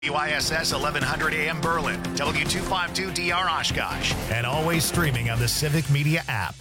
WISS 1100 AM Berlin, W252DR Oshkosh, and always streaming on the Civic Media app.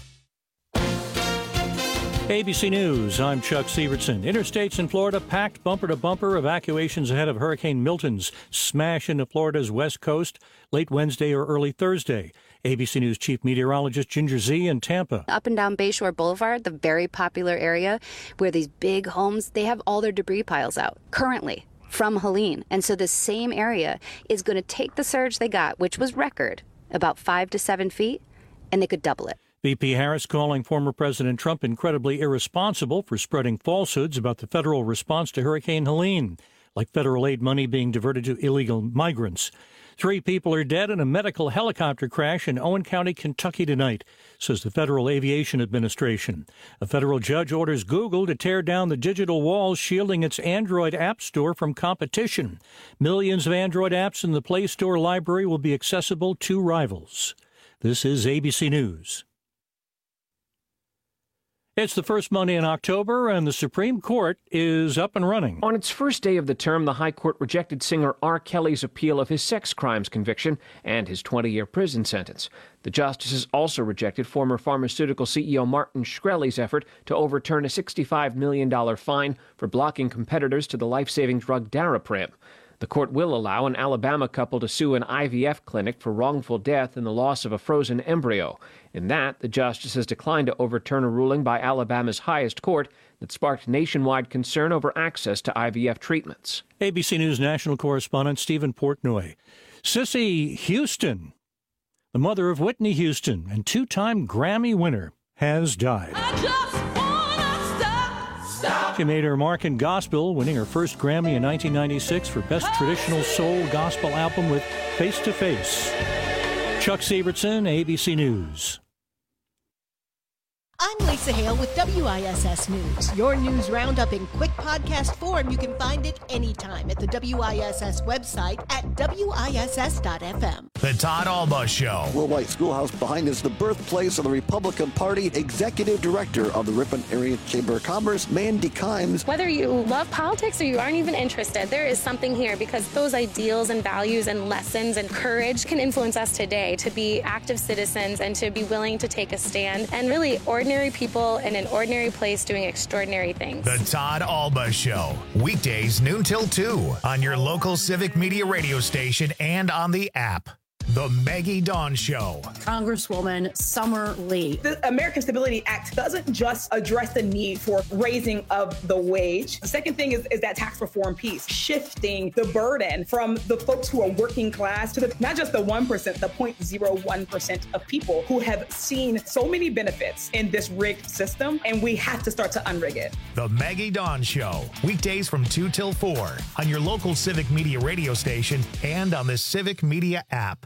ABC News, I'm Chuck Sievertson. Interstates in Florida packed bumper to bumper. Evacuations ahead of Hurricane Milton's smash into Florida's west coast late Wednesday or early Thursday. ABC News chief meteorologist Ginger Z in Tampa. Up and down Bayshore Boulevard, the very popular area where these big homes, they have all their debris piles out currently from Helene. And so the same area is going to take the surge they got, which was record, about 5 to 7 feet, and they could double it. VP Harris calling former President Trump incredibly irresponsible for spreading falsehoods about the federal response to Hurricane Helene, like federal aid money being diverted to illegal migrants. 3 people are dead in a medical helicopter crash in Owen County, Kentucky tonight, says the Federal Aviation Administration. A federal judge orders Google to tear down the digital walls shielding its Android app store from competition. Millions of Android apps in the Play Store library will be accessible to rivals. This is ABC News. It's the first Monday in October, and the Supreme Court is up and running. On its first day of the term, the High Court rejected singer R. Kelly's appeal of his sex crimes conviction and his 20-year prison sentence. The justices also rejected former pharmaceutical CEO Martin Shkreli's effort to overturn a $65 million fine for blocking competitors to the life-saving drug Daraprim. The court will allow an Alabama couple to sue an IVF clinic for wrongful death and the loss of a frozen embryo. In that, the justices declined to overturn a ruling by Alabama's highest court that sparked nationwide concern over access to IVF treatments. ABC News national correspondent Stephen Portnoy. Cissy Houston, the mother of Whitney Houston and 2-time Grammy winner, has died. She made her mark in gospel, winning her first Grammy in 1996 for Best Traditional Soul Gospel Album with Face to Face. Chuck Sievertson, ABC News. I'm Lisa Hale with WISS News. Your news roundup in quick podcast form. You can find it anytime at the WISS website at WISS.FM. The Todd Alba Show. Worldwide Schoolhouse behind is the birthplace of the Republican Party. Executive Director of the Ripon Area Chamber of Commerce, Mandy Kimes. Whether you love politics or you aren't even interested, there is something here because those ideals and values and lessons and courage can influence us today to be active citizens and to be willing to take a stand and really ordinary people in an ordinary place doing extraordinary things. The Todd Alba Show. Weekdays noon till 2 on your local Civic Media radio station and on the app. The Maggie Dawn Show. Congresswoman Summer Lee. The American Stability Act doesn't just address the need for raising of the wage. The second thing is that tax reform piece, shifting the burden from the folks who are working class to not just the 1%, the 0.01% of people who have seen so many benefits in this rigged system, and we have to start to unrig it. The Maggie Dawn Show. Weekdays from 2 till 4 on your local Civic Media radio station and on the Civic Media app.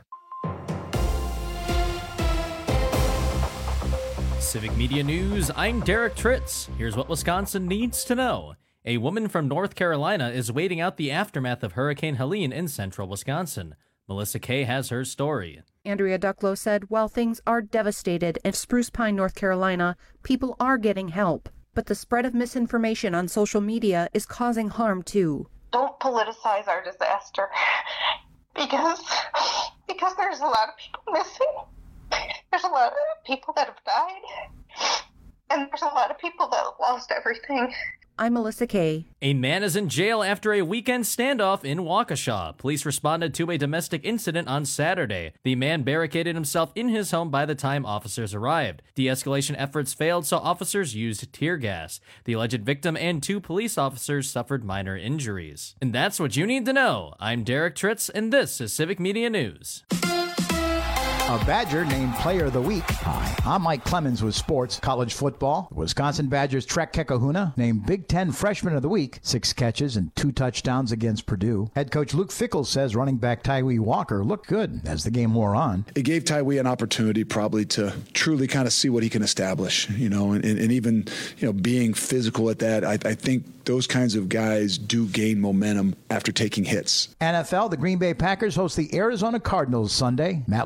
Civic Media News, I'm Derek Tritz. Here's what Wisconsin needs to know. A woman from North Carolina is waiting out the aftermath of Hurricane Helene in central Wisconsin. Melissa Kay has her story. Andrea Ducklow said, while things are devastated in Spruce Pine, North Carolina, people are getting help. But the spread of misinformation on social media is causing harm too. Don't politicize our disaster because there's a lot of people missing. There's a lot of people that have died, and there's a lot of people that have lost everything. I'm Melissa Kay. A man is in jail after a weekend standoff in Waukesha. Police responded to a domestic incident on Saturday. The man barricaded himself in his home by the time officers arrived. De-escalation efforts failed, so officers used tear gas. The alleged victim and 2 police officers suffered minor injuries. And that's what you need to know. I'm Derek Tritz, and this is Civic Media News. A Badger named Player of the Week. Hi, I'm Mike Clemens with sports. College football. The Wisconsin Badgers Trek Kekahuna named Big Ten Freshman of the Week. 6 catches and 2 touchdowns against Purdue. Head coach Luke Fickell says running back Tyree Walker looked good as the game wore on. It gave Tyree an opportunity probably to truly kind of see what he can establish, and even, being physical at that. I think those kinds of guys do gain momentum after taking hits. NFL, the Green Bay Packers host the Arizona Cardinals Sunday. Matt LaFleur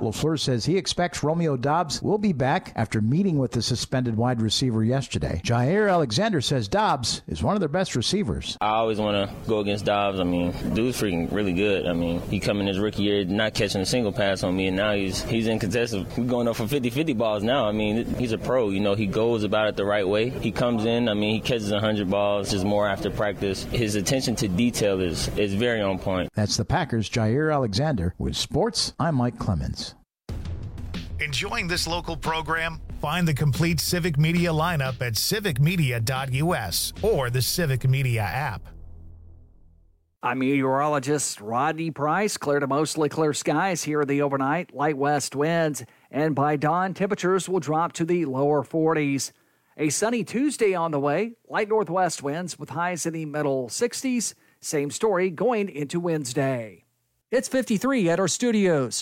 says he expects Romeo Doubs will be back after meeting with the suspended wide receiver yesterday. Jair Alexander says Doubs is one of their best receivers. I always want to go against Doubs. I mean, dude's freaking really good. I mean, he come in his rookie year not catching a single pass on me, and now he's in contested. We're going up for 50-50 balls now. I mean, he's a pro. You know, he goes about it the right way. He comes in, I mean, he catches 100 balls, just more after practice. His attention to detail is very on point. That's the Packers' Jair Alexander. With sports, I'm Mike Clemens. Enjoying this local program? Find the complete Civic Media lineup at civicmedia.us or the Civic Media app. I'm meteorologist Rodney Price. Clear to mostly clear skies here in the overnight. Light west winds, and by dawn, temperatures will drop to the lower 40s. A sunny Tuesday on the way. Light northwest winds with highs in the middle 60s. Same story going into Wednesday. It's 53 at our studios.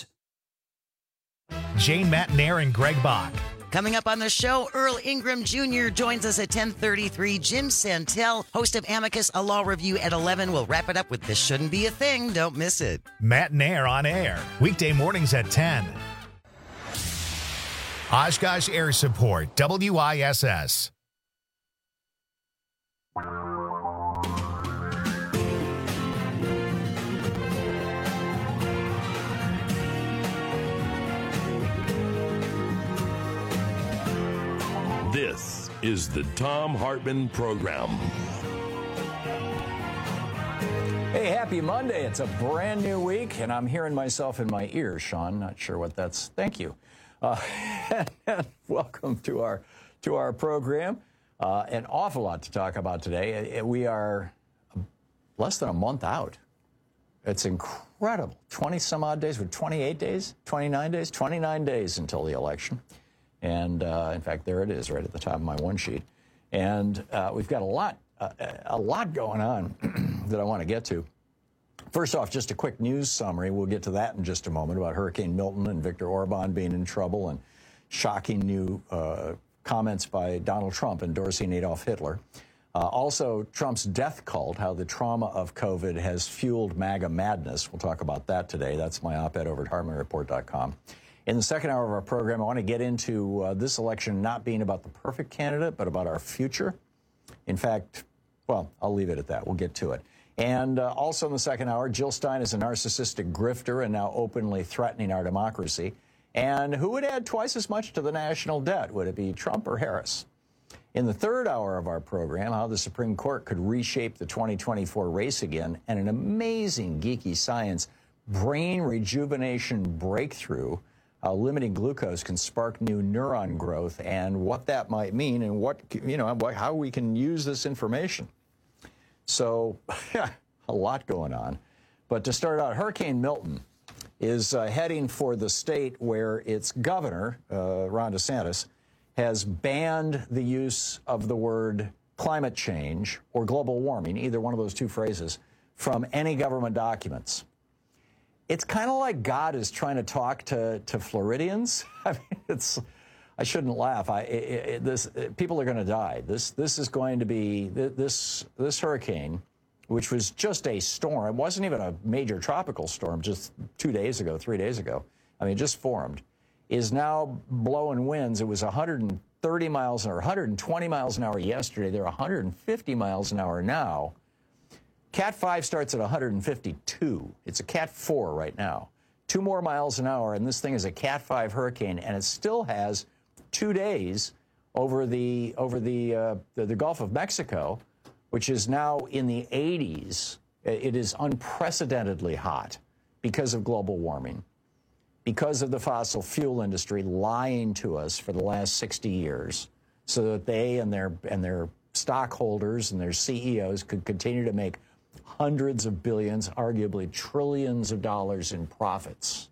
Jane Matnair and Greg Bach. Coming up on the show, Earl Ingram Jr. joins us at 10:33. Jim Santel, host of Amicus, a law review at 11. We'll wrap it up with This Shouldn't Be a Thing. Don't miss it. Matnair on air, weekday mornings at 10. Oshkosh Air Support, WISS. This is the Thom Hartmann Program. Hey, happy Monday. It's a brand new week, and I'm hearing myself in my ears, Sean. Not sure what that's. Thank you. Welcome to our program. An awful lot to talk about today. We are less than a month out. It's incredible. 20-some-odd days, with 28 days, 29 days, 29 days until the election. And, in fact, there it is right at the top of my one sheet. And we've got a lot going on that I want to get to. First off, just a quick news summary. We'll get to that in just a moment about Hurricane Milton and Viktor Orban being in trouble and shocking new comments by Donald Trump endorsing Adolf Hitler. Also, Trump's death cult, how the trauma of COVID has fueled MAGA madness. We'll talk about that today. That's my op-ed over at HartmannReport.com. In the second hour of our program, I want to get into this election not being about the perfect candidate, but about our future. In fact, well, I'll leave it at that. We'll get to it. And also in the second hour, Jill Stein is a narcissistic grifter and now openly threatening our democracy. And who would add twice as much to the national debt? Would it be Trump or Harris? In the third hour of our program, how the Supreme Court could reshape the 2024 race again, and an amazing geeky science brain rejuvenation breakthrough. Limiting glucose can spark new neuron growth, and what that might mean, and how we can use this information. So, a lot going on. But to start out, Hurricane Milton is heading for the state where its governor, Ron DeSantis, has banned the use of the word climate change or global warming, either one of those two phrases, from any government documents. It's kind of like God is trying to talk to Floridians. I mean, I shouldn't laugh. People are going to die. This is going to be this hurricane, which was just a storm. It wasn't even a major tropical storm. Just 3 days ago. I mean, it just formed. Is now blowing winds. It was 130 miles an hour, 120 miles an hour yesterday. They're 150 miles an hour now. Cat 5 starts at 152. It's a Cat 4 right now. 2 more miles an hour, and this thing is a Cat 5 hurricane, and it still has 2 days over the Gulf of Mexico, which is now in the 80s. It is unprecedentedly hot because of global warming, because of the fossil fuel industry lying to us for the last 60 years, so that they and their stockholders and their CEOs could continue to make hundreds of billions, arguably trillions of dollars in profits.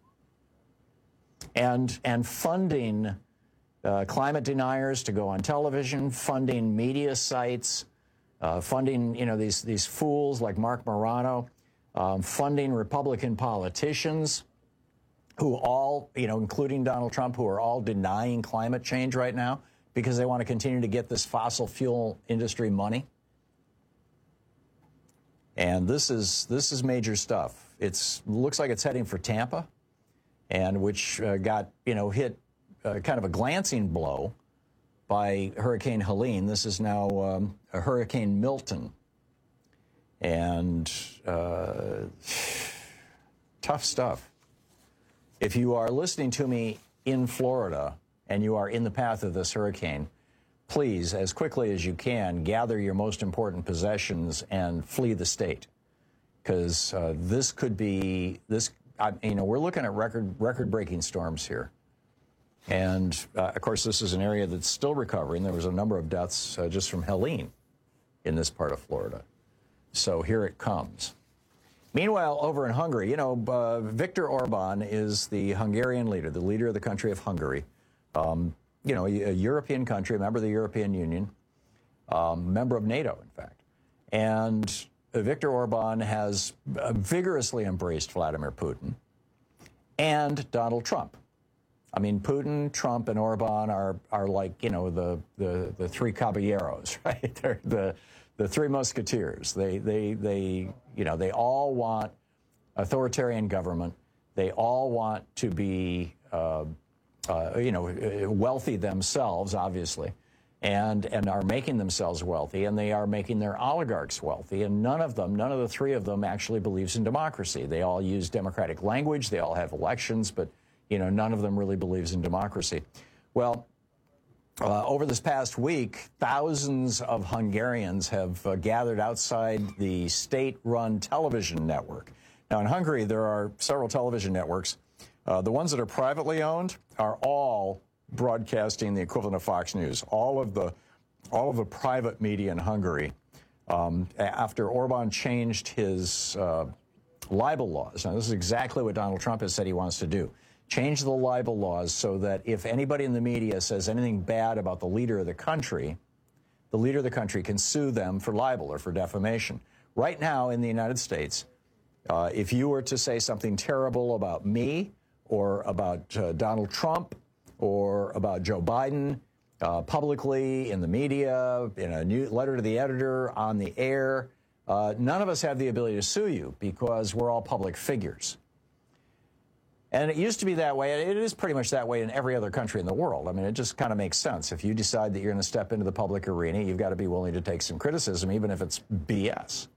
And funding climate deniers to go on television, funding media sites, funding these fools like Mark Morano, funding Republican politicians who all, including Donald Trump, who are all denying climate change right now because they want to continue to get this fossil fuel industry money. And this is major stuff. Looks like it's heading for Tampa. and which got, hit kind of a glancing blow by Hurricane Helene. This is now a Hurricane Milton. And tough stuff. If you are listening to me in Florida and you are in the path of this hurricane, please, as quickly as you can, gather your most important possessions and flee the state. Because this could be, we're looking at record-breaking storms here. And, of course, this is an area that's still recovering. There was a number of deaths just from Helene in this part of Florida. So here it comes. Meanwhile, over in Hungary, Viktor Orban is the Hungarian leader, the leader of the country of Hungary. A European country, member of the European Union, member of NATO, in fact. And Viktor Orban has vigorously embraced Vladimir Putin and Donald Trump. I mean, Putin, Trump, and Orban are like, the three caballeros, right? They're the three musketeers. They all want authoritarian government. They all want to be, wealthy themselves, obviously, and are making themselves wealthy, and they are making their oligarchs wealthy. And none of the three of them actually believes in democracy. They all use democratic language. They all have elections, but none of them really believes in democracy. Well, over this past week, thousands of Hungarians have gathered outside the state-run television network. Now, in Hungary, there are several television networks. The ones that are privately owned are all broadcasting the equivalent of Fox News. All of the private media in Hungary, after Orban changed his libel laws. Now, this is exactly what Donald Trump has said he wants to do. Change the libel laws so that if anybody in the media says anything bad about the leader of the country can sue them for libel or for defamation. Right now in the United States, if you were to say something terrible about me or about Donald Trump or about Joe Biden publicly in the media, in a new letter to the editor, on the air, none of us have the ability to sue you because we're all public figures. And it used to be that way. It is pretty much that way in every other country in the world. I mean, it just kind of makes sense. If you decide that you're going to step into the public arena, you've got to be willing to take some criticism, even if it's BS.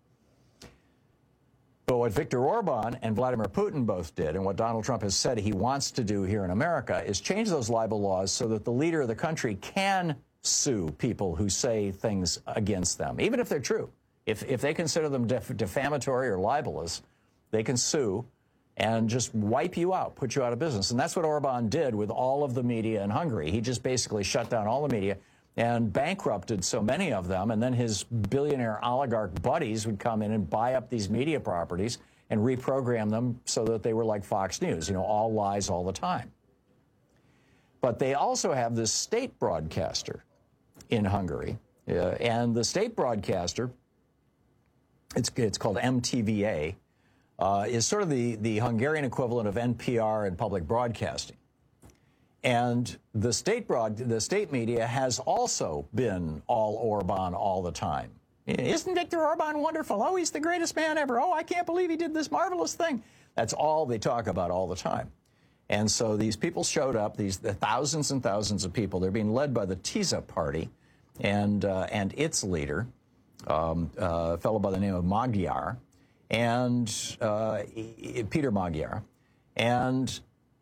But what Viktor Orban and Vladimir Putin both did, and what Donald Trump has said he wants to do here in America, is change those libel laws so that the leader of the country can sue people who say things against them, even if they're true. If they consider them defamatory or libelous, they can sue and just wipe you out, put you out of business. And that's what Orban did with all of the media in Hungary. He just basically shut down all the media and bankrupted so many of them, and then his billionaire oligarch buddies would come in and buy up these media properties and reprogram them so that they were like Fox News, all lies all the time. But they also have this state broadcaster in Hungary, and the state broadcaster, it's called MTVA, is sort of the Hungarian equivalent of NPR and public broadcasting. And the state media has also been all Orban all the time. Isn't Viktor Orban wonderful? Oh, he's the greatest man ever. Oh, I can't believe he did this marvelous thing. That's all they talk about all the time. And so these people showed up, the thousands and thousands of people. They're being led by the TISA party and its leader, a fellow by the name of Magyar, and Peter Magyar. And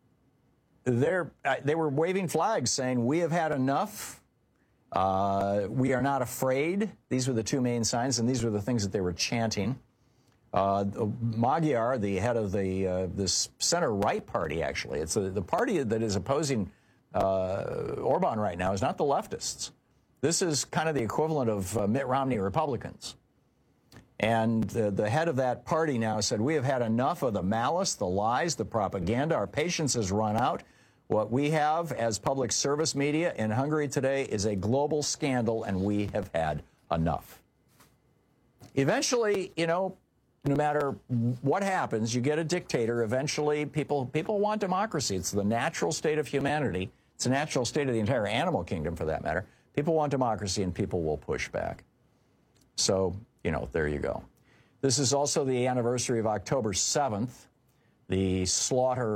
they were waving flags saying, "We have had enough. We are not afraid." These were the two main signs, and these were the things that they were chanting. Magyar, the head of this center-right party, actually, it's the party that is opposing Orban right now, is not the leftists. This is kind of the equivalent of Mitt Romney Republicans. And the head of that party now said, "We have had enough of the malice, the lies, the propaganda. Our patience has run out. What we have as public service media in Hungary today is a global scandal, and we have had enough." Eventually, no matter what happens, you get a dictator. Eventually, people want democracy. It's the natural state of humanity. It's the natural state of the entire animal kingdom, for that matter. People want democracy, and people will push back. So, there you go. This is also the anniversary of October 7th, the slaughter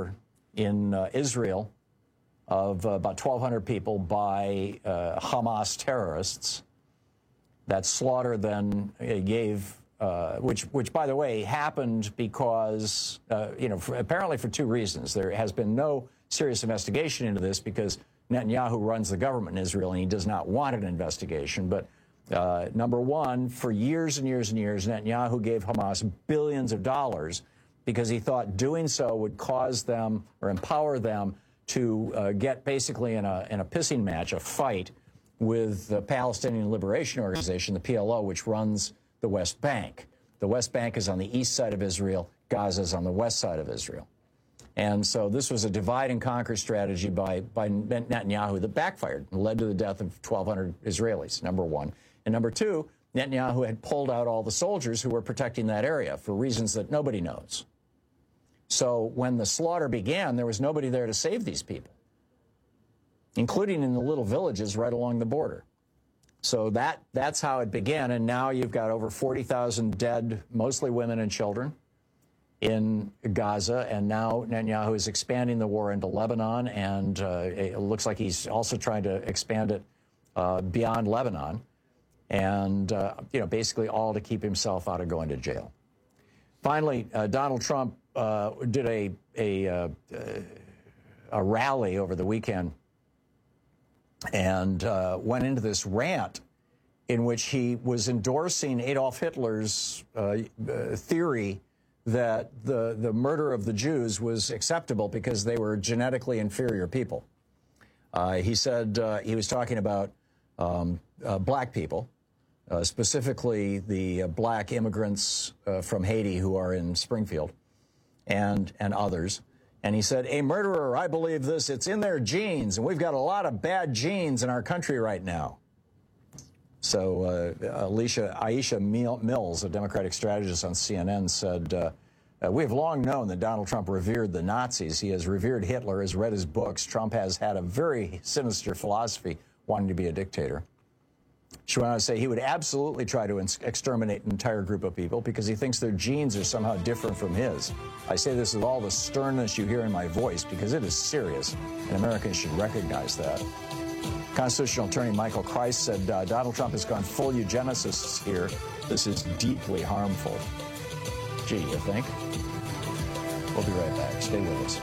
in Israel of about 1,200 people by Hamas terrorists. That slaughter then gave, which by the way happened because, apparently for two reasons. There has been no serious investigation into this because Netanyahu runs the government in Israel and he does not want an investigation. But number one, for years and years and years, Netanyahu gave Hamas billions of dollars because he thought doing so would cause them or empower them to get basically in a pissing match, a fight with the Palestinian Liberation Organization, the PLO, which runs the West Bank. The West Bank is on the east side of Israel. Gaza is on the west side of Israel. And so this was a divide and conquer strategy by Netanyahu that backfired and led to the death of 1,200 Israelis, number one. And number two, Netanyahu had pulled out all the soldiers who were protecting that area for reasons that nobody knows. So when the slaughter began, there was nobody there to save these people, including in the little villages right along the border. So that's how it began, and now you've got over 40,000 dead, mostly women and children, in Gaza, and now Netanyahu is expanding the war into Lebanon, and it looks like he's also trying to expand it beyond Lebanon, and basically all to keep himself out of going to jail. Finally, Donald Trump did a rally over the weekend and went into this rant in which he was endorsing Adolf Hitler's theory that the murder of the Jews was acceptable because they were genetically inferior people. He said he was talking about black people, specifically the black immigrants from Haiti who are in Springfield and others. And he said, a murderer, I believe this, it's in their genes, and we've got a lot of bad genes in our country right now. So Aisha Mills, a Democratic strategist on CNN, said, we have long known that Donald Trump revered the Nazis. He has revered Hitler, has read his books. Trump has had a very sinister philosophy, wanting to be a dictator. She went on to say he would absolutely try to exterminate an entire group of people because he thinks their genes are somehow different from his. I say this with all the sternness you hear in my voice because it is serious, and Americans should recognize that. Constitutional attorney Michael Kreis said Donald Trump has gone full eugenicist here. This is deeply harmful. Gee, you think? We'll be right back. Stay with us.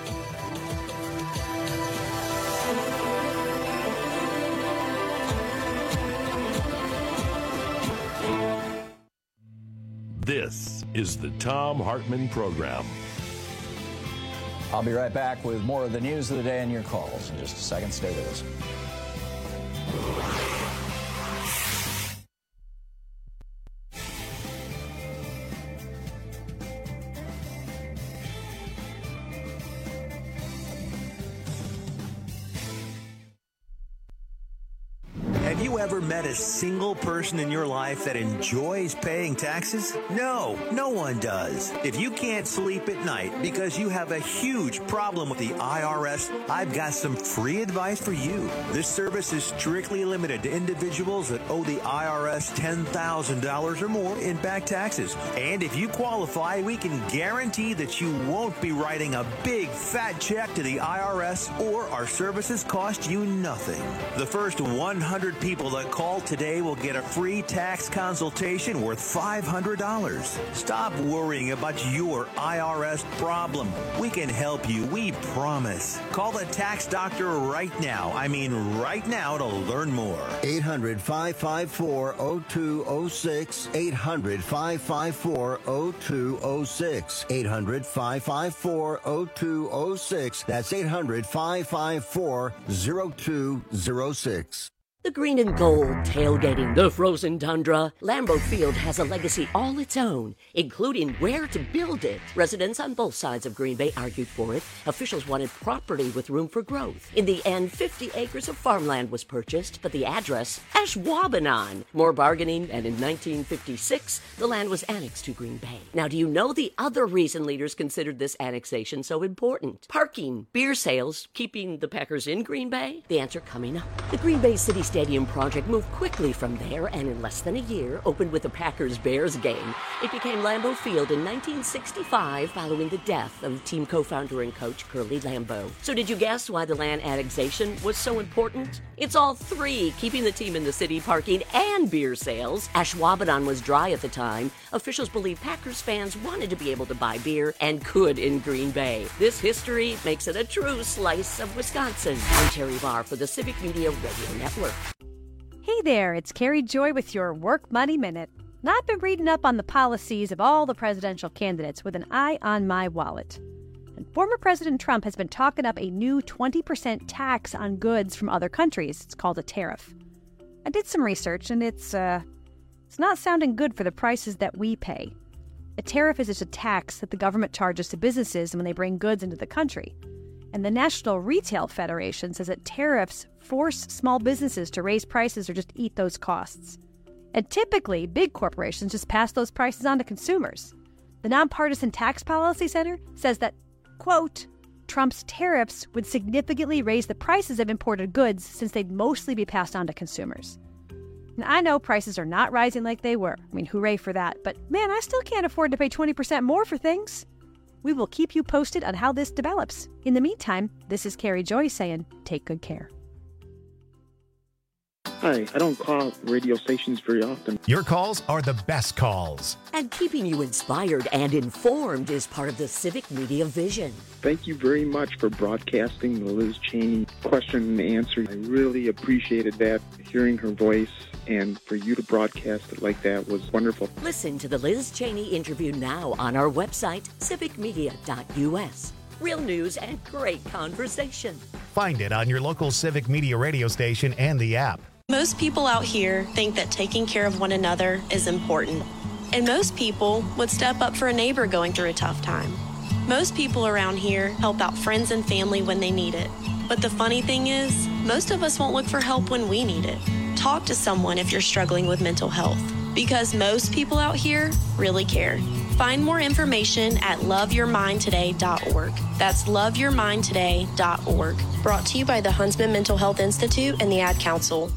This is the Thom Hartmann Program. I'll be right back with more of the news of the day and your calls in just a second. Stay with us. Have you ever met a single person in your life that enjoys paying taxes? No, no one does. If you can't sleep at night because you have a huge problem with the IRS, I've got some free advice for you. This service is strictly limited to individuals that owe the IRS $10,000 or more in back taxes. And if you qualify, we can guarantee that you won't be writing a big fat check to the IRS, or our services cost you nothing. The first 100 people that call today will get a free tax consultation worth $500. Stop worrying about your IRS problem. We can help you, we promise. Call the tax doctor right now. I mean right now to learn more. 800-554-0206. 800-554-0206. 800-554-0206. That's 800-554-0206. The green and gold, tailgating, the frozen tundra. Lambeau Field has a legacy all its own, including where to build it. Residents on both sides of Green Bay argued for it. Officials wanted property with room for growth. In the end, 50 acres of farmland was purchased, but the address, Ashwaubenon. More bargaining, and in 1956, the land was annexed to Green Bay. Now, do you know the other reason leaders considered this annexation so important? Parking, beer sales, keeping the Packers in Green Bay? The answer coming up. The Green Bay City State stadium project moved quickly from there and in less than a year opened with a Packers-Bears game. It became Lambeau Field in 1965 following the death of team co-founder and coach Curly Lambeau. So did you guess why the land annexation was so important? It's all three, keeping the team in the city, parking, and beer sales. Ashwaubenon was dry at the time. Officials believe Packers fans wanted to be able to buy beer and could in Green Bay. This history makes it a true slice of Wisconsin. I'm Terry Barr for the Civic Media Radio Network. Hey there, it's Carrie Joy with your Work Money Minute. And I've been reading up on the policies of all the presidential candidates with an eye on my wallet. And former President Trump has been talking up a new 20% tax on goods from other countries. It's called a tariff. I did some research, and it's not sounding good for the prices that we pay. A tariff is just a tax that the government charges to businesses when they bring goods into the country. And the National Retail Federation says that tariffs force small businesses to raise prices or just eat those costs. And typically, big corporations just pass those prices on to consumers. The Nonpartisan Tax Policy Center says that, quote, Trump's tariffs would significantly raise the prices of imported goods since they'd mostly be passed on to consumers. And I know prices are not rising like they were. I mean, hooray for that. But man, I still can't afford to pay 20% more for things. We will keep you posted on how this develops. In the meantime, this is Carrie Joy saying, take good care. Hi, I don't call radio stations very often. Your calls are the best calls. And keeping you inspired and informed is part of the Civic Media vision. Thank you very much for broadcasting the Liz Cheney question and answer. I really appreciated that, hearing her voice, and for you to broadcast it like that was wonderful. Listen to the Liz Cheney interview now on our website, civicmedia.us. Real news and great conversation. Find it on your local Civic Media radio station and the app. Most people out here think that taking care of one another is important. And most people would step up for a neighbor going through a tough time. Most people around here help out friends and family when they need it. But the funny thing is, most of us won't look for help when we need it. Talk to someone if you're struggling with mental health, because most people out here really care. Find more information at loveyourmindtoday.org. That's loveyourmindtoday.org. Brought to you by the Huntsman Mental Health Institute and the Ad Council.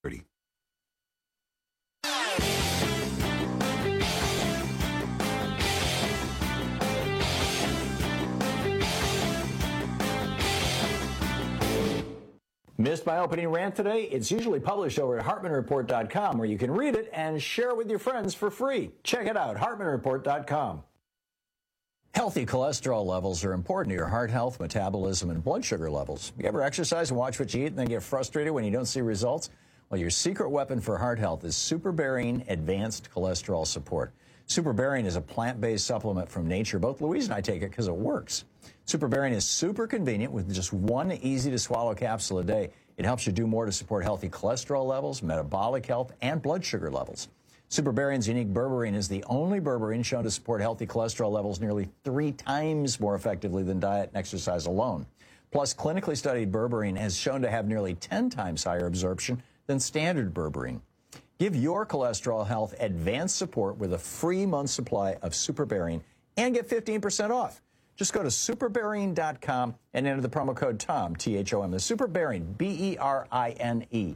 Missed my opening rant today? It's usually published over at HartmanReport.com, where you can read it and share it with your friends for free. Check it out, HartmanReport.com. Healthy cholesterol levels are important to your heart health, metabolism, and blood sugar levels. You ever exercise and watch what you eat and then get frustrated when you don't see results? Well, your secret weapon for heart health is SuperBarian Advanced Cholesterol Support. SuperBarian is a plant-based supplement from nature. Both Louise and I take it because it works. SuperBarian is super convenient with just one easy-to-swallow capsule a day. It helps you do more to support healthy cholesterol levels, metabolic health, and blood sugar levels. SuperBarian's unique berberine is the only berberine shown to support healthy cholesterol levels nearly 3 times more effectively than diet and exercise alone. Plus, clinically studied berberine has shown to have nearly 10 times higher absorption than standard berberine. Give your cholesterol health advanced support with a free month supply of SuperBarian and get 15% off. Just go to superbarian.com and enter the promo code TOM, T-H-O-M. The SuperBarian, B-E-R-I-N-E,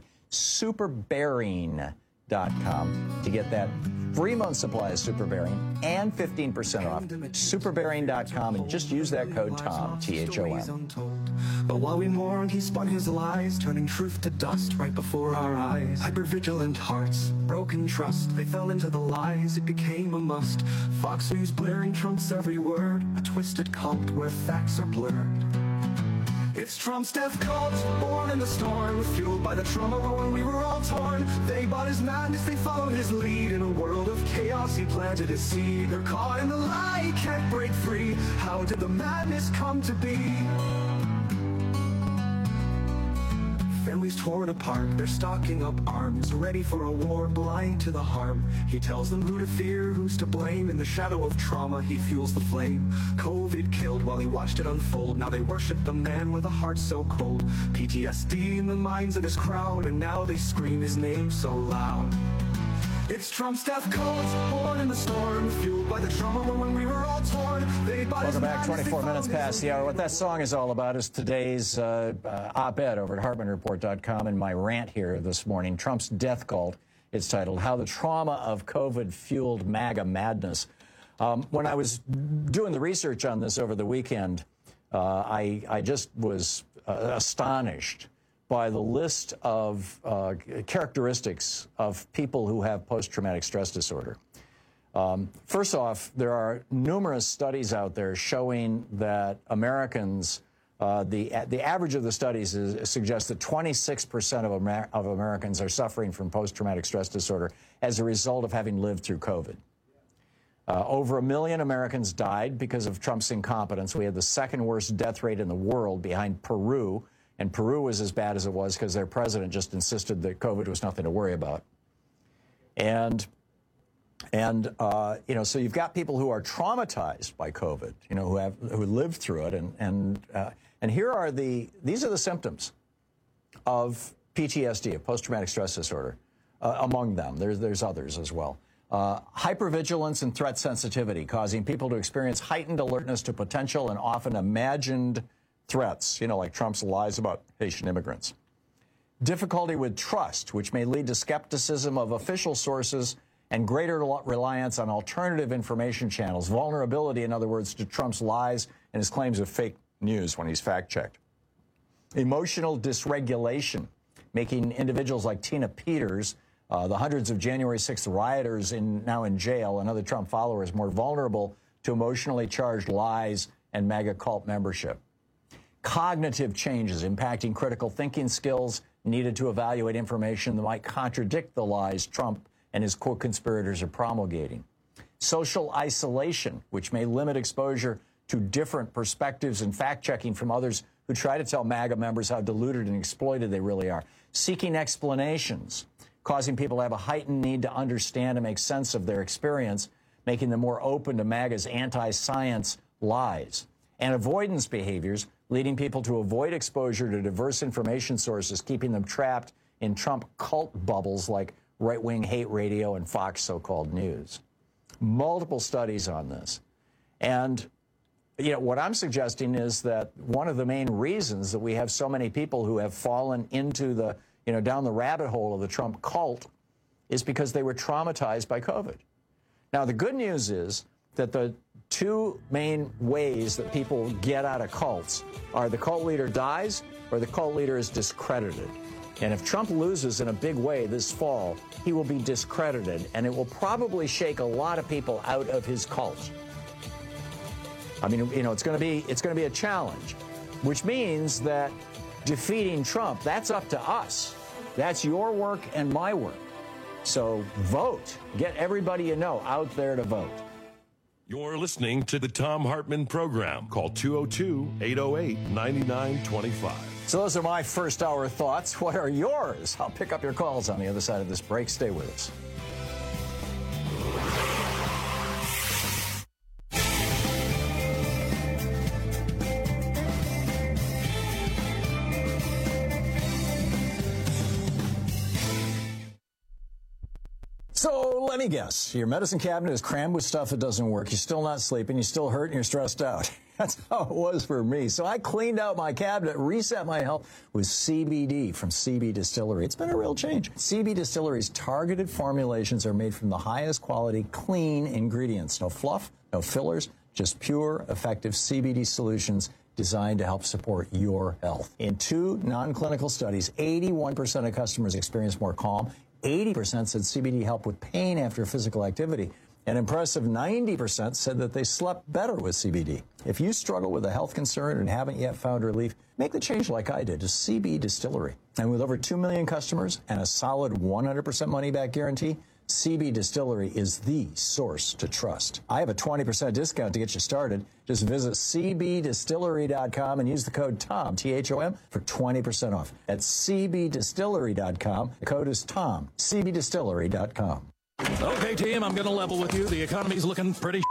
superbarian.com to get that free month supply of SuperBarian and 15% off. Superbarian.com, and just use that code TOM, T-H-O-M. But while we mourned, he spun his lies, turning truth to dust right before our eyes. Hypervigilant hearts, broken trust, they fell into the lies, it became a must. Fox News blaring Trump's every word, a twisted cult where facts are blurred. It's Trump's death cult, born in the storm, fueled by the trauma when we were all torn. They bought his madness, they followed his lead. In a world of chaos, he planted his seed. They're caught in the lie, can't break free. How did the madness come to be? Families torn apart, they're stocking up arms, ready for a war, blind to the harm. He tells them who to fear, who's to blame. In the shadow of trauma, he fuels the flame. COVID killed while he watched it unfold. Now they worship the man with a heart so cold. PTSD in the minds of his crowd, and now they scream his name so loud. It's Trump's death cult, born in the storm, fueled by the trauma when we were all torn. Welcome back, 24 minutes past the hour. What that song is all about is today's op-ed over at HartmanReport.com and my rant here this morning, Trump's death cult. It's titled, How the Trauma of COVID Fueled MAGA Madness. When I was doing the research on this over the weekend, I just was astonished by the list of characteristics of people who have post-traumatic stress disorder. First off, there are numerous studies out there showing that Americans, the average of the studies suggests that 26% of Americans are suffering from post-traumatic stress disorder as a result of having lived through COVID. Over 1 million Americans died because of Trump's incompetence. We had the second worst death rate in the world behind Peru. And Peru was as bad as it was because their president just insisted that COVID was nothing to worry about. And you know, so you've got people who are traumatized by COVID, you know, who lived through it. And here are these are the symptoms of PTSD, of post-traumatic stress disorder, among them. There's others as well. Hypervigilance and threat sensitivity, causing people to experience heightened alertness to potential and often imagined threats, you know, like Trump's lies about Haitian immigrants. Difficulty with trust, which may lead to skepticism of official sources and greater reliance on alternative information channels. Vulnerability, in other words, to Trump's lies and his claims of fake news when he's fact-checked. Emotional dysregulation, making individuals like Tina Peters, the hundreds of January 6th rioters now in jail, and other Trump followers more vulnerable to emotionally charged lies and MAGA cult membership. Cognitive changes impacting critical thinking skills needed to evaluate information that might contradict the lies Trump and his co-conspirators are promulgating. Social isolation, which may limit exposure to different perspectives and fact-checking from others who try to tell MAGA members how deluded and exploited they really are. Seeking explanations, causing people to have a heightened need to understand and make sense of their experience, making them more open to MAGA's anti-science lies. And avoidance behaviors, leading people to avoid exposure to diverse information sources, keeping them trapped in Trump cult bubbles like right-wing hate radio and Fox so-called news. Multiple studies on this. And, you know, what I'm suggesting is that one of the main reasons that we have so many people who have fallen into the, you know, down the rabbit hole of the Trump cult is because they were traumatized by COVID. Now, the good news is that the two main ways that people get out of cults are the cult leader dies or the cult leader is discredited. And if Trump loses in a big way this fall, he will be discredited, and it will probably shake a lot of people out of his cult. I mean, you know, it's going to be a challenge, which means that defeating Trump, that's up to us. That's your work and my work. So vote. Get everybody you know out there to vote. You're listening to the Thom Hartmann Program. Call 202-808-9925. So those are my first hour thoughts. What are yours? I'll pick up your calls on the other side of this break. Stay with us. So let me guess, your medicine cabinet is crammed with stuff that doesn't work. You're still not sleeping. You're still hurt and you're stressed out. That's how it was for me. So I cleaned out my cabinet, reset my health with CBD from CB Distillery. It's been a real change. CB Distillery's targeted formulations are made from the highest quality, clean ingredients. No fluff, no fillers, just pure, effective CBD solutions designed to help support your health. In 2 non-clinical studies, 81% of customers experienced more calm. 80% said CBD helped with pain after physical activity. An impressive 90% said that they slept better with CBD. If you struggle with a health concern and haven't yet found relief, make the change like I did to CB Distillery. And with over 2 million customers and a solid 100% money-back guarantee, CB Distillery is the source to trust. I have a 20% discount to get you started. Just visit cbdistillery.com and use the code TOM, T-H-O-M, for 20% off. That's cbdistillery.com. The code is TOM, cbdistillery.com. Okay, team, I'm going to level with you. The economy's looking pretty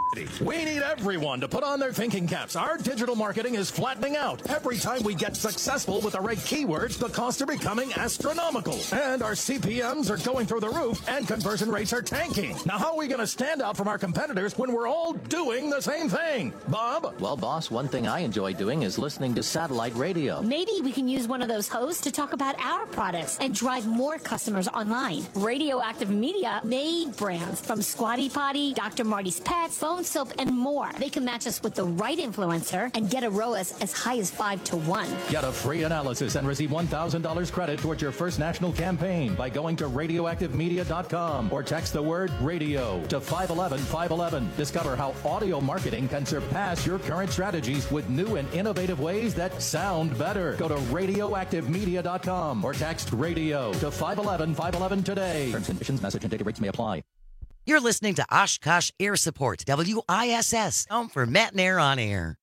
We need everyone to put on their thinking caps. Our digital marketing is flattening out. Every time we get successful with the right keywords, the costs are becoming astronomical. And our CPMs are going through the roof, and conversion rates are tanking. Now, how are we going to stand out from our competitors when we're all doing the same thing? Bob? Well, boss, one thing I enjoy doing is listening to satellite radio. Maybe we can use one of those hosts to talk about our products and drive more customers online. Radioactive Media made brands from Squatty Potty, Dr. Marty's Pets, Phone Soap, and more. They can match us with the right influencer and get a ROAS as high as 5-to-1. Get a free analysis and receive $1,000 credit towards your first national campaign by going to radioactivemedia.com or text the word radio to 511-511. Discover how audio marketing can surpass your current strategies with new and innovative ways that sound better. Go to radioactivemedia.com or text radio to 511-511 today. Terms, conditions, message, and data rates may apply. You're listening to Oshkosh Air Support, WISS, home for Matt and Air on Air.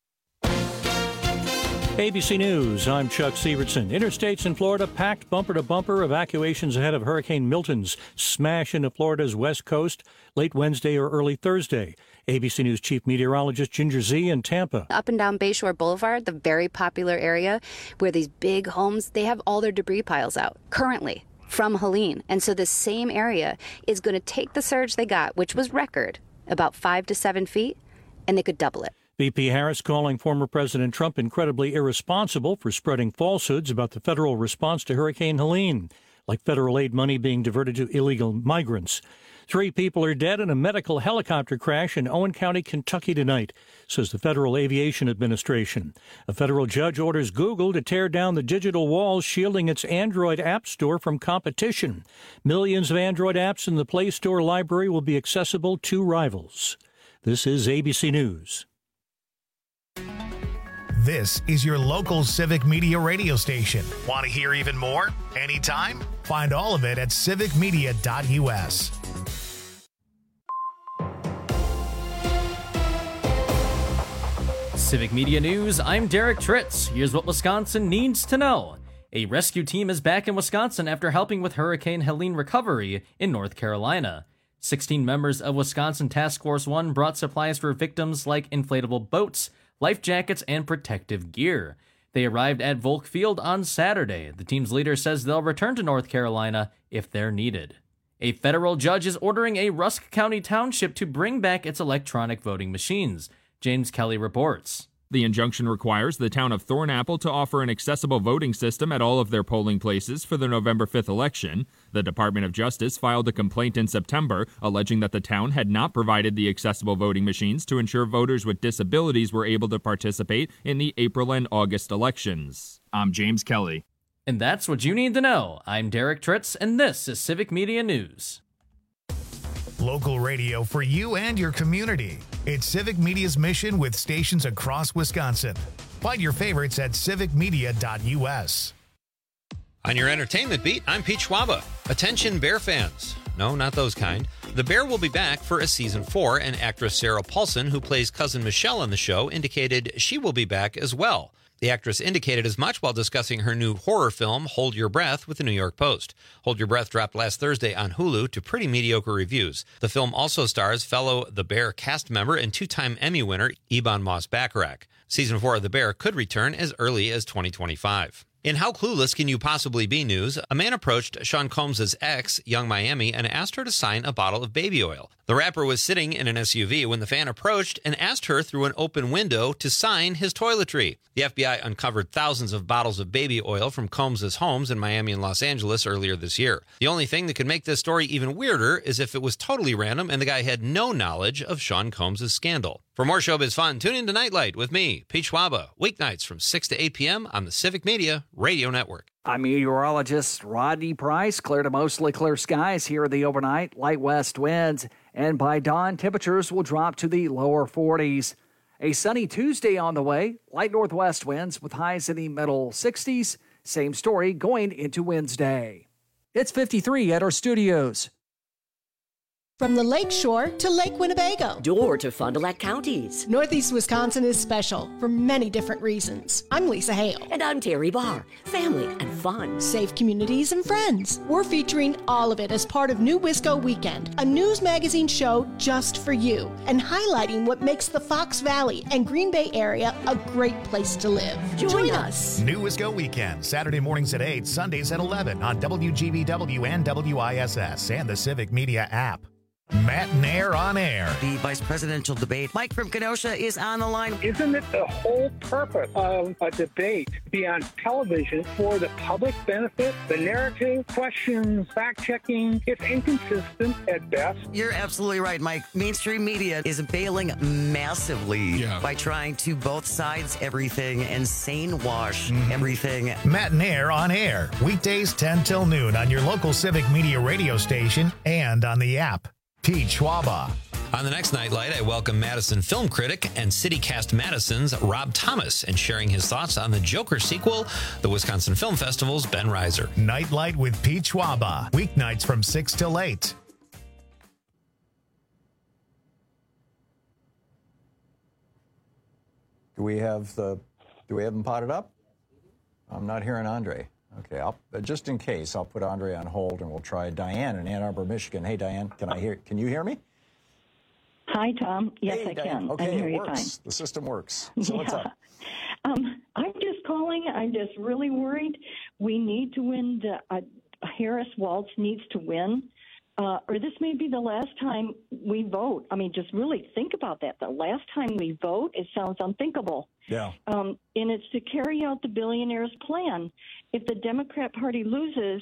ABC News, I'm Chuck Sievertson. Interstates in Florida packed bumper to bumper. Evacuations ahead of Hurricane Milton's smash into Florida's west coast late Wednesday or early Thursday. ABC News Chief Meteorologist Ginger Z in Tampa. Up and down Bayshore Boulevard, the very popular area where these big homes, they have all their debris piles out currently from Helene. And so this same area is going to take the surge they got, which was record, about 5 to 7 feet, and they could double it. VP Harris calling former President Trump incredibly irresponsible for spreading falsehoods about the federal response to Hurricane Helene, like federal aid money being diverted to illegal migrants. 3 people are dead in a medical helicopter crash in Owen County, Kentucky tonight, says the Federal Aviation Administration. A federal judge orders Google to tear down the digital walls shielding its Android app store from competition. Millions of Android apps in the Play Store library will be accessible to rivals. This is ABC News. This is your local Civic Media radio station. Want to hear even more? Anytime? Find all of it at civicmedia.us. Civic Media News, I'm Derek Tritz. Here's what Wisconsin needs to know. A rescue team is back in Wisconsin after helping with Hurricane Helene recovery in North Carolina. 16 members of Wisconsin Task Force 1 brought supplies for victims like inflatable boats, life jackets, and protective gear. They arrived at Volk Field on Saturday. The team's leader says they'll return to North Carolina if they're needed. A federal judge is ordering a Rusk County township to bring back its electronic voting machines. James Kelly reports. The injunction requires the town of Thornapple to offer an accessible voting system at all of their polling places for the November 5th election. The Department of Justice filed a complaint in September alleging that the town had not provided the accessible voting machines to ensure voters with disabilities were able to participate in the April and August elections. I'm James Kelly. And that's what you need to know. I'm Derek Tritz, and this is Civic Media News. Local radio for you and your community. It's Civic Media's mission with stations across Wisconsin. Find your favorites at civicmedia.us. On your entertainment beat, I'm Pete Schwaba. Attention Bear fans. No, not those kind. The Bear will be back for a season 4, and actress Sarah Paulson, who plays Cousin Michelle on the show, indicated she will be back as well. The actress indicated as much while discussing her new horror film, Hold Your Breath, with the New York Post. Hold Your Breath dropped last Thursday on Hulu to pretty mediocre reviews. The film also stars fellow The Bear cast member and 2-time Emmy winner Ebon Moss-Bachrach. Season 4 of The Bear could return as early as 2025. In How Clueless Can You Possibly Be news, a man approached Sean Combs' ex, Young Miami, and asked her to sign a bottle of baby oil. The rapper was sitting in an SUV when the fan approached and asked her through an open window to sign his toiletry. The FBI uncovered thousands of bottles of baby oil from Combs' homes in Miami and Los Angeles earlier this year. The only thing that could make this story even weirder is if it was totally random and the guy had no knowledge of Sean Combs' scandal. For more showbiz fun, tune in to Nightlight with me, Pete Schwaba, weeknights from 6 to 8 p.m. on the Civic Media Radio Network. I'm meteorologist Rodney Price. Clear to mostly clear skies here the overnight. Light west winds. And by dawn, temperatures will drop to the lower 40s. A sunny Tuesday on the way. Light northwest winds with highs in the middle 60s. Same story going into Wednesday. It's 53 at our studios. From the Lake Shore to Lake Winnebago. Door to Fond du Lac counties. Northeast Wisconsin is special for many different reasons. I'm Lisa Hale. And I'm Terry Barr. Family and fun. Safe communities and friends. We're featuring all of it as part of New Wisco Weekend, a news magazine show just for you, and highlighting what makes the Fox Valley and Green Bay area a great place to live. Join us. New Wisco Weekend, Saturday mornings at 8, Sundays at 11 on WGBW and WISS and the Civic Media app. Matt Nair on air. The vice presidential debate. Mike from Kenosha is on the line. Isn't it the whole purpose of a debate to be on television for the public benefit? The narrative, questions, fact-checking, it's inconsistent at best. You're absolutely right, Mike. Mainstream media is bailing massively by trying to both sides everything and sane wash everything. Matt Nair on air. Weekdays 10 till noon on your local Civic Media radio station and on the app. Pete Schwaba. On the next Nightlight, I welcome Madison film critic and CityCast Madison's Rob Thomas and sharing his thoughts on the Joker sequel, the Wisconsin Film Festival's Ben Reiser. Nightlight with Pete Schwaba. Weeknights from 6 till 8. Do we have them potted up? I'm not hearing Andre. Okay, just in case, I'll put Andre on hold, and we'll try Diane in Ann Arbor, Michigan. Hey, Diane, can you hear me? Hi, Tom. Yes, hey, I Diane. can. Okay, I hear it you works. fine. The system works. So what's up? I'm just calling. I'm just really worried. We need to win. Harris Walz needs to win, or this may be the last time we vote. I mean, just really think about that. The last time we vote, it sounds unthinkable. Yeah. And it's to carry out the billionaire's plan. If the Democrat Party loses,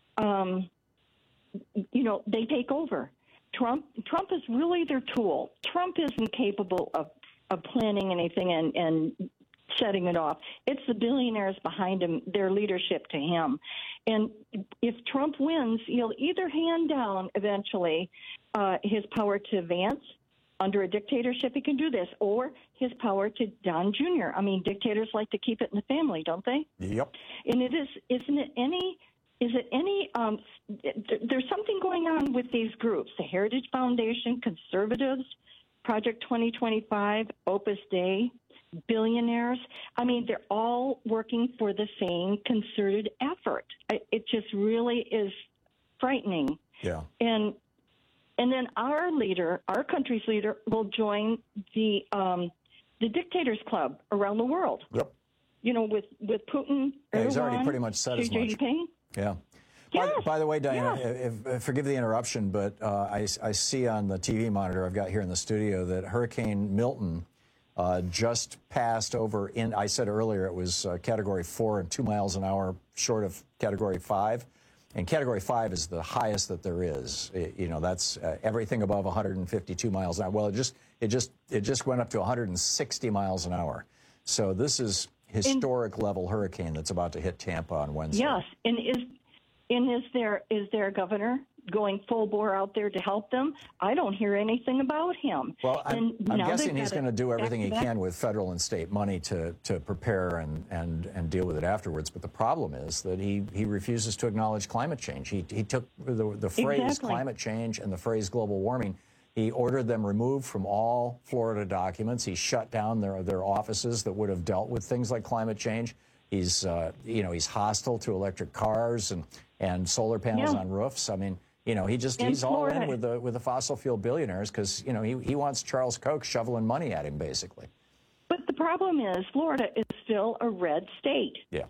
they take over. Trump is really their tool. Trump isn't capable of planning anything and setting it off. It's the billionaires behind him, their leadership to him. And if Trump wins, he'll either hand down eventually his power to Vance. Under a dictatorship, he can do this, or his power to Don Jr. I mean, dictators like to keep it in the family, don't they? Yep. And there's something going on with these groups, the Heritage Foundation, Conservatives, Project 2025, Opus Dei, billionaires. I mean, they're all working for the same concerted effort. It just really is frightening. Yeah. And then our leader, our country's leader, will join the dictators club around the world. Yep. With Putin. Yeah, he's Erdogan, already pretty much said as Xi much. Jinping. Yeah. Yes. By the way, Diana, forgive the interruption, but I see on the TV monitor I've got here in the studio that Hurricane Milton just passed over I said earlier it was Category 4 and 2 miles an hour short of Category 5. And Category 5 is the highest that there is. That's everything above 152 miles an hour. Well, it just went up to 160 miles an hour. So this is historic level hurricane that's about to hit Tampa on Wednesday. Yes, and is there a governor going full bore out there to help them? I don't hear anything about him. Well, I'm guessing he's going to do everything he can with federal and state money to prepare and deal with it afterwards. But the problem is that he refuses to acknowledge climate change. He took the phrase climate change and the phrase global warming. He ordered them removed from all Florida documents. He shut down their offices that would have dealt with things like climate change. He's hostile to electric cars and solar panels on roofs. I mean, he's all in with the fossil fuel billionaires because he wants Charles Koch shoveling money at him basically. But the problem is Florida is still a red state. Yeah.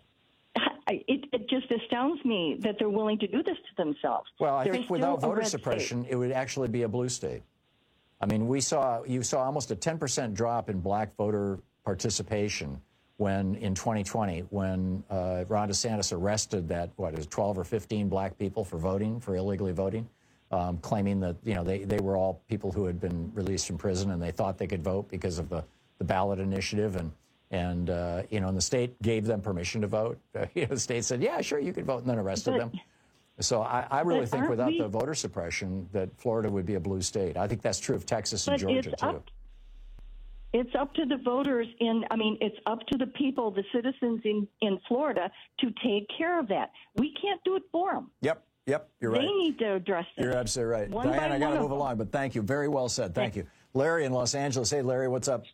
It just astounds me that they're willing to do this to themselves. Well, I think without voter suppression, it would actually be a blue state. I mean, you saw almost a 10% drop in black voter participation in 2020, when Ron DeSantis arrested 12 or 15 black people for illegally voting, claiming that, they were all people who had been released from prison and they thought they could vote because of the ballot initiative. And the state gave them permission to vote. The state said, yeah, sure, you could vote, and then arrested them. So I really think without the voter suppression that Florida would be a blue state. I think that's true of Texas and Georgia, too. It's up to the voters it's up to the people, the citizens in Florida to take care of that. We can't do it for them. Yep. Yep, you're right. They need to address this. You're absolutely right. One Diane, by I got to one move along, but thank you. Very well said. Thank you. Larry in Los Angeles. Hey, Larry, what's up?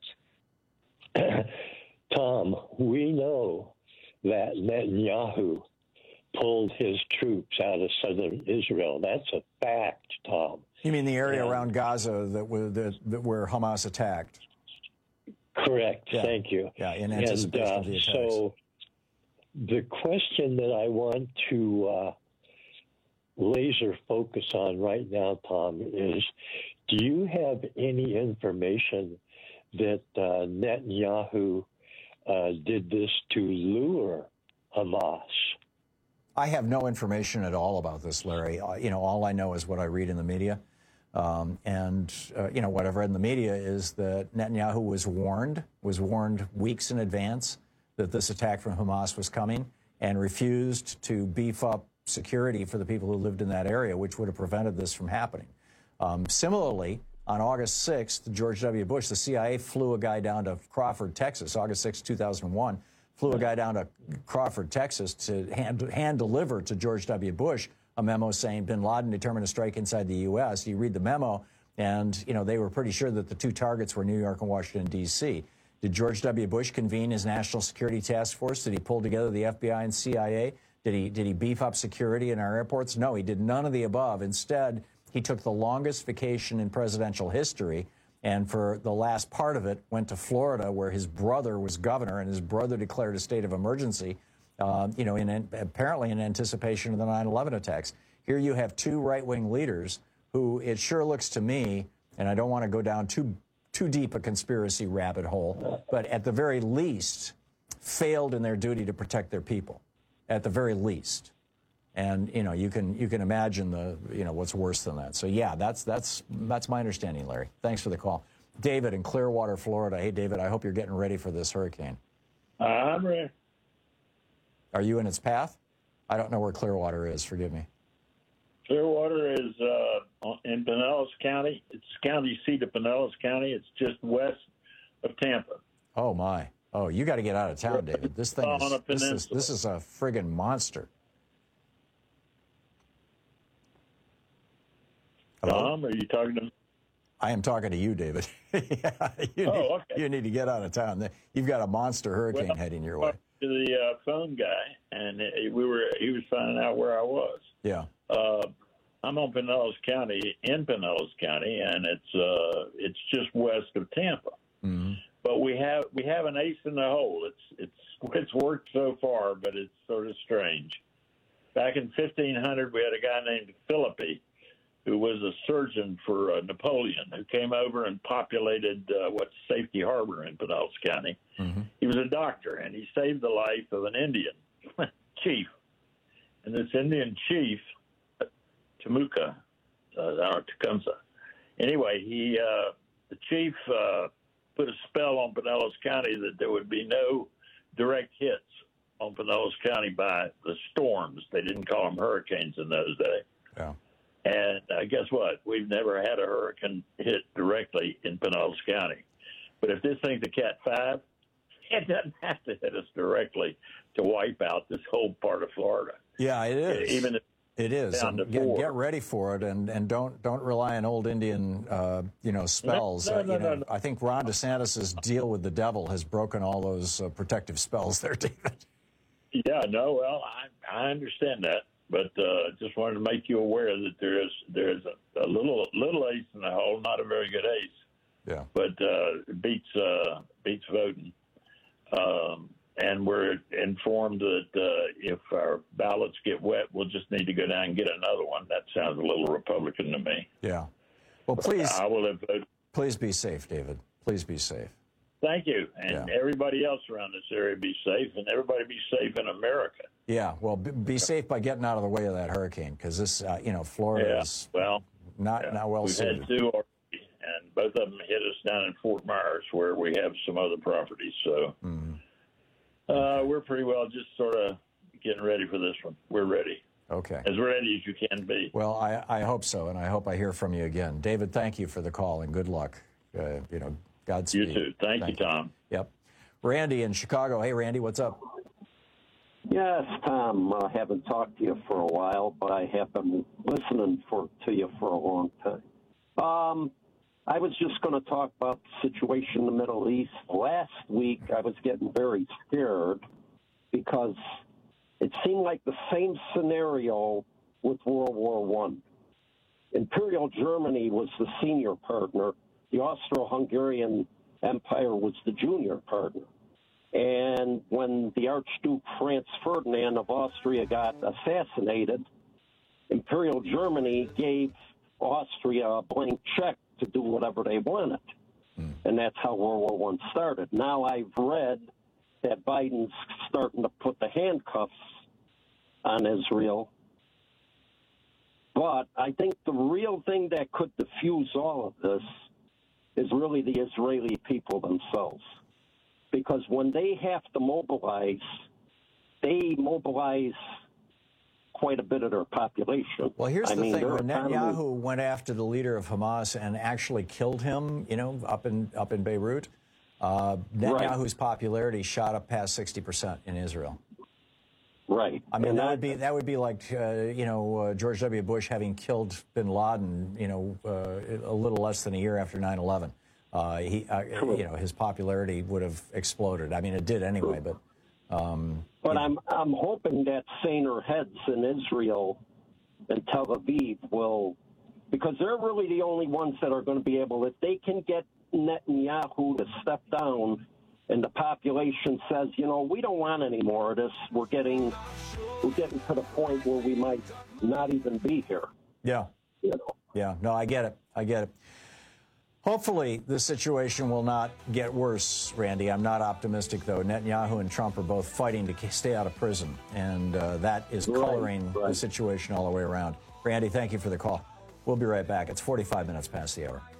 Tom, we know that Netanyahu pulled his troops out of southern Israel. That's a fact, Tom. You mean the area around Gaza where Hamas attacked? Correct. Yeah. Thank you. Yeah, in anticipation of the attacks. So the question that I want to laser focus on right now, Tom, is do you have any information that Netanyahu did this to lure Hamas? I have no information at all about this, Larry. All I know is what I read in the media. What I've read in the media is that Netanyahu was warned weeks in advance that this attack from Hamas was coming and refused to beef up security for the people who lived in that area, which would have prevented this from happening. Similarly, on August 6th, George W. Bush, the CIA flew a guy down to Crawford, Texas, August 6, 2001, flew a guy down to Crawford, Texas to hand deliver to George W. Bush a memo saying bin Laden determined to strike inside the U.S. You read the memo, and, they were pretty sure that the two targets were New York and Washington, D.C. Did George W. Bush convene his National Security Task Force? Did he pull together the FBI and CIA? Did he beef up security in our airports? No, he did none of the above. Instead, he took the longest vacation in presidential history, and for the last part of it, went to Florida, where his brother was governor, and his brother declared a state of emergency, apparently in anticipation of the 9/11 attacks. Here you have two right-wing leaders who, it sure looks to me, and I don't want to go down too deep a conspiracy rabbit hole, but at the very least, failed in their duty to protect their people, at the very least. And you can imagine what's worse than that. So yeah, that's my understanding, Larry. Thanks for the call, David in Clearwater, Florida. Hey, David, I hope you're getting ready for this hurricane. I'm ready. Are you in its path? I don't know where Clearwater is. Forgive me. Clearwater is in Pinellas County. It's county seat of Pinellas County. It's just west of Tampa. Oh my! Oh, you got to get out of town, David. This thing this is a friggin' monster. Hello? Tom, are you talking to me? I am talking to you, David. You need to get out of town. You've got a monster hurricane heading your way. To the phone guy, and he was finding out where I was. Yeah. I'm on Pinellas County, in Pinellas County, and it's just west of Tampa. Mm-hmm. But we have an ace in the hole. It's worked so far, but it's sort of strange. Back in 1500, we had a guy named Philippi, who was a surgeon for Napoleon, who came over and populated Safety Harbor in Pinellas County. Mm-hmm. He was a doctor, and he saved the life of an Indian chief. And this Indian chief, Tecumseh. Anyway, the chief put a spell on Pinellas County that there would be no direct hits on Pinellas County by the storms. They didn't call them hurricanes in those days. Yeah. And guess what? We've never had a hurricane hit directly in Pinellas County. But if this thing's a Cat 5, it doesn't have to hit us directly to wipe out this whole part of Florida. Yeah, it is. Even if it is. Get ready for it, and don't rely on old Indian spells. No. I think Ron DeSantis's deal with the devil has broken all those protective spells there, David. Yeah, no, well, I understand that. But just wanted to make you aware that there's a little ace in the hole, not a very good ace. Yeah. But beats voting. And we're informed that if our ballots get wet, we'll just need to go down and get another one. That sounds a little Republican to me. Yeah. Well, please. I will have voted. Please be safe, David. Please be safe. Thank you. And everybody else around this area be safe, and everybody be safe in America. Yeah, well, be safe by getting out of the way of that hurricane, because this, Florida is not well suited. We've had two already, and both of them hit us down in Fort Myers, where we have some other properties. So we're pretty well just sort of getting ready for this one. We're ready. Okay. As ready as you can be. Well, I hope so, and I hope I hear from you again. David, thank you for the call, and good luck. Godspeed. You too. Thank you, Tom. Yep. Randy in Chicago. Hey, Randy, what's up? Yes, Tom. I haven't talked to you for a while, but I have been listening to you for a long time. I was just going to talk about the situation in the Middle East. Last week, I was getting very scared because it seemed like the same scenario with World War I. Imperial Germany was the senior partner. The Austro-Hungarian Empire was the junior partner. And when the Archduke Franz Ferdinand of Austria got assassinated, Imperial Germany gave Austria a blank check to do whatever they wanted. And that's how World War I started. Now I've read that Biden's starting to put the handcuffs on Israel. But I think the real thing that could diffuse all of this is really the Israeli people themselves. Because when they have to mobilize, they mobilize quite a bit of their population. Well, here's the thing. When Netanyahu went after the leader of Hamas and actually killed him, up in Beirut, Netanyahu's popularity shot up past 60% in Israel. Right. I mean, that would be like, George W. Bush having killed bin Laden, a little less than a year after 9/11. His popularity would have exploded. I mean, it did anyway, but. But I'm hoping that saner heads in Israel and Tel Aviv will, because they're really the only ones that are going to be able, if they can get Netanyahu to step down and the population says, we don't want any more of this. We're getting to the point where we might not even be here. Yeah. Yeah. No, I get it. Hopefully, the situation will not get worse, Randy. I'm not optimistic, though. Netanyahu and Trump are both fighting to stay out of prison, and that is coloring the situation all the way around. Randy, thank you for the call. We'll be right back. It's 45 minutes past the hour.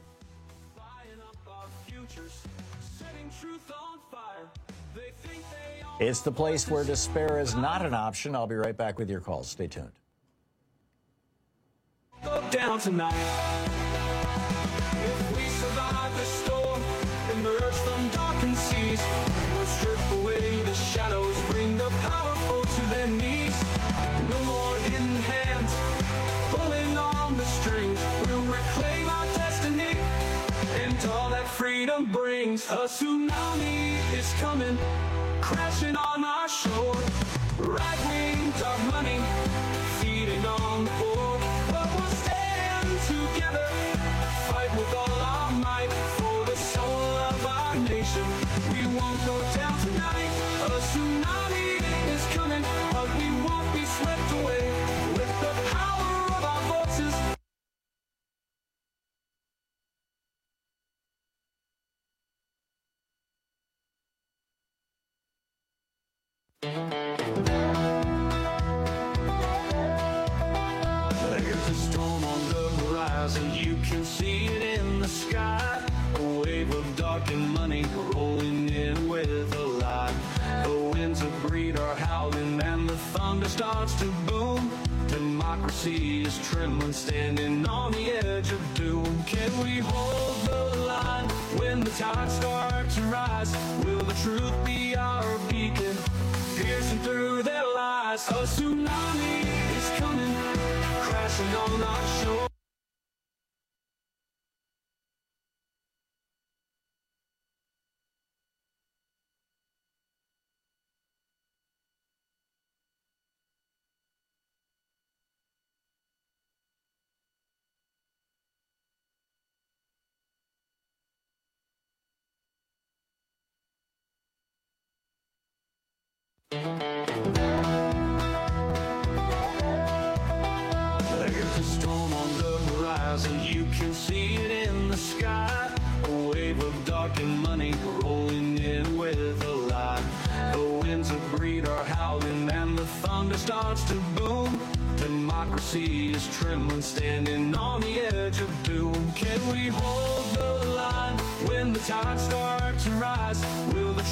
It's the place where despair is not an option. I'll be right back with your calls. Stay tuned. Go down tonight. If we survive the storm, emerge from darkened seas, we'll strip away the shadows, bring the powerful to their knees. No more hidden hands pulling on the strings. We'll reclaim our destiny and all that freedom brings. A tsunami is coming, crashing on our shore. Right wing, dark money, feeding on the poor. But we'll stand together, fight with all our might for the soul of our nation. We won't go down tonight. A tsunami is coming, but we won't be swept away with the power of our voices. There's a storm on the horizon, you can see it in the sky. A wave of dark and money rolling in with a lie. The winds of greed are howling and the thunder starts to boom. Democracy is trembling, standing on the edge of doom. Can we hold the line when the tides start to rise? Will the truth be our beacon, piercing through their lies? A tsunami is coming, crashing on our shore. There's a storm on the horizon, you can see it in the sky. A wave of dark and money rolling in with a lie. The winds of greed are howling and the thunder starts to boom. Democracy is trembling, standing on the edge of doom. Can we hold the line when the tides start to rise? Will the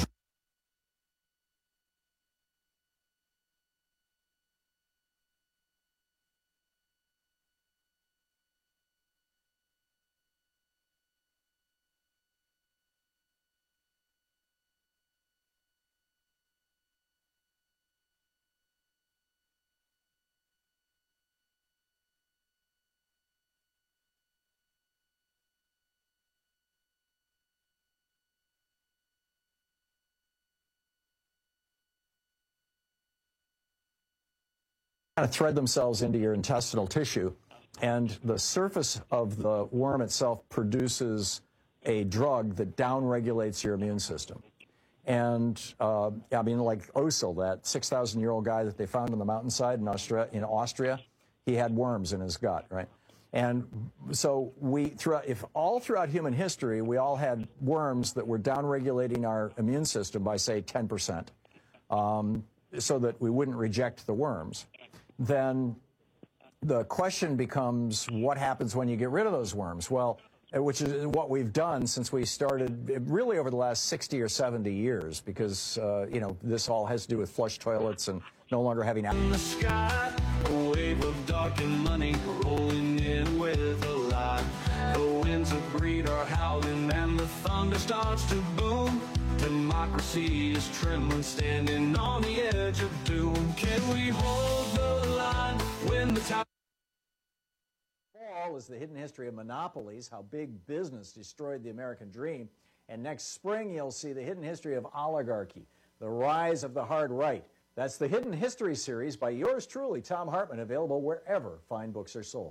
of thread themselves into your intestinal tissue, and the surface of the worm itself produces a drug that downregulates your immune system. And I mean, like Osil, that 6,000-year-old guy that they found on the mountainside in Austria, he had worms in his gut, right? And so throughout human history, we all had worms that were downregulating our immune system by, say, 10%, so that we wouldn't reject the worms. Then the question becomes, what happens when you get rid of those worms? Well, which is what we've done since we started, really over the last 60 or 70 years, because, you know, this all has to do with flush toilets and no longer having... In the sky, a wave of dark and money rolling in with a lie. The winds of greed are howling and the thunder starts to boom. Democracy is trembling, standing on the edge of doom. Can we hold the line when the time... Fall is the hidden history of monopolies, how big business destroyed the American dream. And next spring, you'll see the hidden history of oligarchy, the rise of the hard right. That's the Hidden History series by yours truly, Thom Hartmann, available wherever fine books are sold.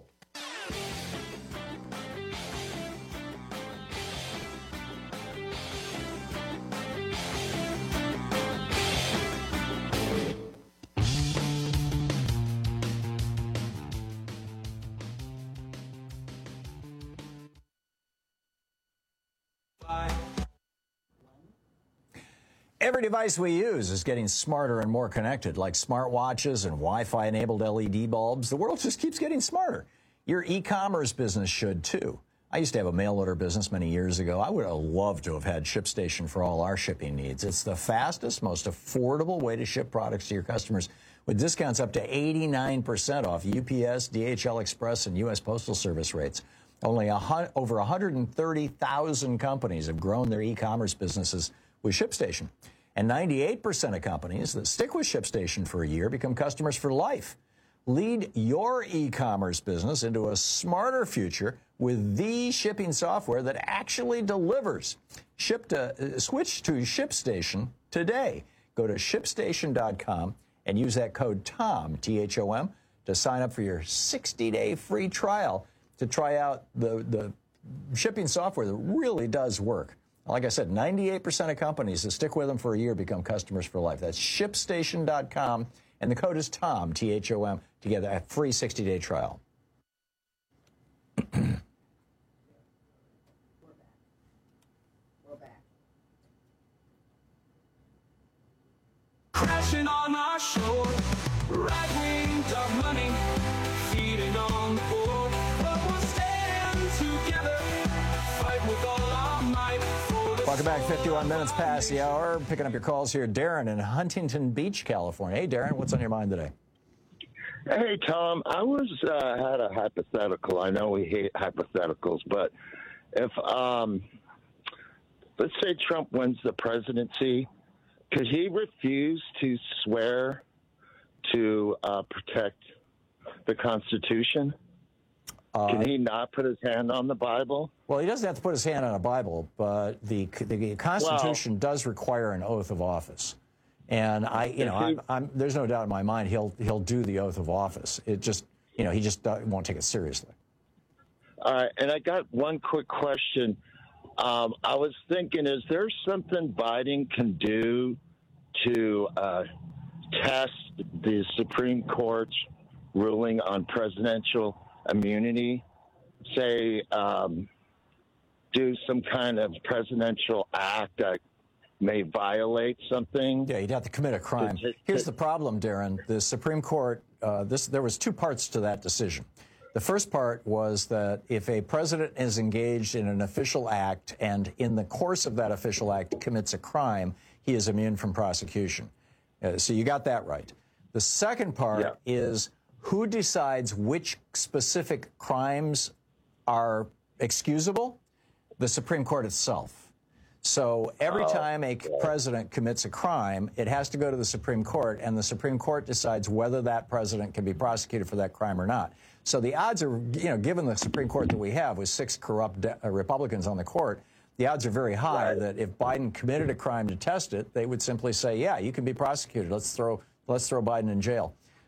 Every device we use is getting smarter and more connected, like smartwatches and Wi-Fi enabled LED bulbs. The world just keeps getting smarter. Your e-commerce business should too. I used to have a mail order business many years ago. I would have loved to have had ShipStation for all our shipping needs. It's the fastest, most affordable way to ship products to your customers, with discounts up to 89% off UPS, DHL Express, and U.S. Postal Service rates. Only over 130,000 companies have grown their e-commerce businesses with ShipStation. And 98% of companies that stick with ShipStation for a year become customers for life. Lead your e-commerce business into a smarter future with the shipping software that actually delivers. Switch to ShipStation today. Go to ShipStation.com and use that code THOM, T-H-O-M, to sign up for your 60-day free trial to try out the shipping software that really does work. Like I said, 98% of companies that stick with them for a year become customers for life. That's ShipStation.com, and the code is THOM, T-H-O-M, to get that free 60-day trial. We're back. Crashing on our shore, right-wing dark money, feeding on the board. But we'll stand together, fight with all our might. Welcome back, 51 minutes past the hour. Picking up your calls here. Darren in Huntington Beach, California. Hey, Darren, what's on your mind today? Hey, Tom, I had a hypothetical. I know we hate hypotheticals, but if, let's say Trump wins the presidency, could he refuse to swear to protect the Constitution? Can he not put his hand on the Bible? Well, he doesn't have to put his hand on a Bible, but the Constitution does require an oath of office. And there's no doubt in my mind he'll do the oath of office. It just, he just won't take it seriously. All right, and I got one quick question. I was thinking, is there something Biden can do to test the Supreme Court's ruling on presidential immunity? Say, do some kind of presidential act that may violate something? Yeah, you'd have to commit a crime. Here's the problem, Darren. The Supreme Court, there was two parts to that decision. The first part was that if a president is engaged in an official act and in the course of that official act commits a crime, he is immune from prosecution. So you got that right. The second part is who decides which specific crimes are excusable? The Supreme Court itself. So every time a president commits a crime, it has to go to the Supreme Court, and the Supreme Court decides whether that president can be prosecuted for that crime or not. So the odds are, given the Supreme Court that we have with 6 corrupt Republicans on the court, the odds are very high that if Biden committed a crime to test it, they would simply say, yeah, you can be prosecuted. Let's throw Biden in jail.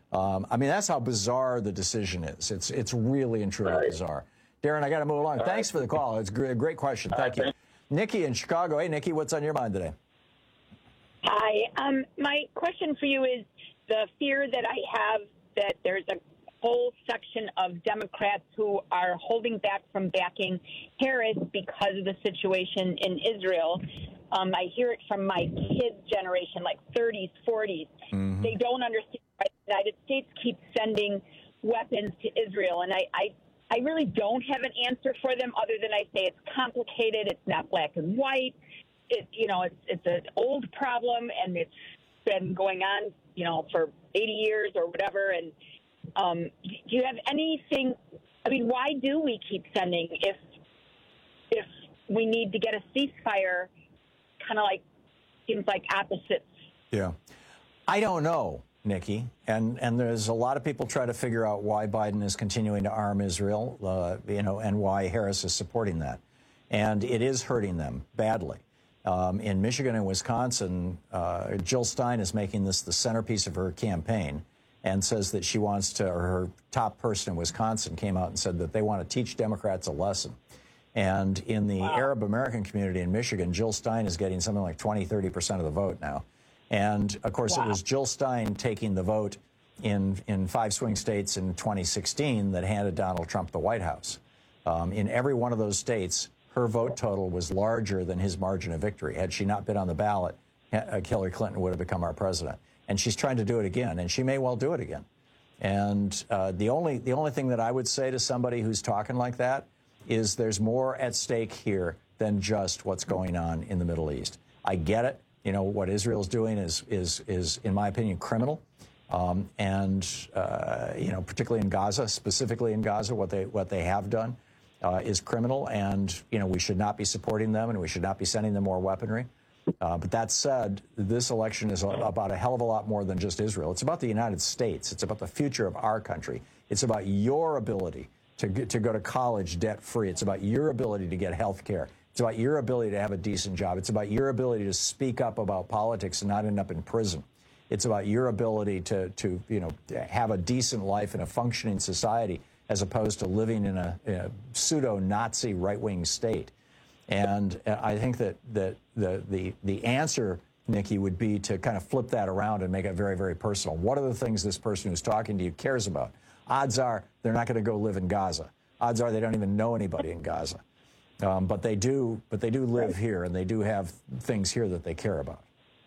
I mean, that's how bizarre the decision is. It's really and truly bizarre. Darren, I got to move along. Thanks for the call. It's a great question. Thank you. Nikki in Chicago. Hey, Nikki, what's on your mind today? Hi. My question for you is the fear that I have that there's a whole section of Democrats who are holding back from backing Harris because of the situation in Israel. I hear it from my kids' generation, like 30s, 40s. Mm-hmm. They don't understand why the United States keeps sending weapons to Israel. And I really don't have an answer for them other than I say it's complicated. It's not black and white. It's an old problem, and it's been going on, for 80 years or whatever. And do you have anything? I mean, why do we keep sending if we need to get a ceasefire? Kind of seems like opposites. Yeah, I don't know, Nikki, and there's a lot of people try to figure out why Biden is continuing to arm Israel, and why Harris is supporting that, and it is hurting them badly. In Michigan and Wisconsin, Jill Stein is making this the centerpiece of her campaign, and says that she wants to, or her top person in Wisconsin came out and said that they want to teach Democrats a lesson. And in the Arab American community in Michigan, Jill Stein is getting something like 20-30% of the vote now. And, of course, it was Jill Stein taking the vote in 5 swing states in 2016 that handed Donald Trump the White House. In every one of those states, her vote total was larger than his margin of victory. Had she not been on the ballot, Hillary Clinton would have become our president. And she's trying to do it again, and she may well do it again. And the only thing that I would say to somebody who's talking like that is there's more at stake here than just what's going on in the Middle East. I get it. What Israel's doing is in my opinion, criminal. Particularly in Gaza, specifically in Gaza, what they have done is criminal. And, we should not be supporting them, and we should not be sending them more weaponry. But that said, this election is about a hell of a lot more than just Israel. It's about the United States. It's about the future of our country. It's about your ability to go to college debt-free. It's about your ability to get health care. It's about your ability to have a decent job. It's about your ability to speak up about politics and not end up in prison. It's about your ability to have a decent life in a functioning society as opposed to living in a pseudo-Nazi right-wing state. And I think that the answer, Nikki, would be to kind of flip that around and make it very, very personal. What are the things this person who's talking to you cares about? Odds are they're not going to go live in Gaza. Odds are they don't even know anybody in Gaza. But they do live here, and they do have things here that they care about.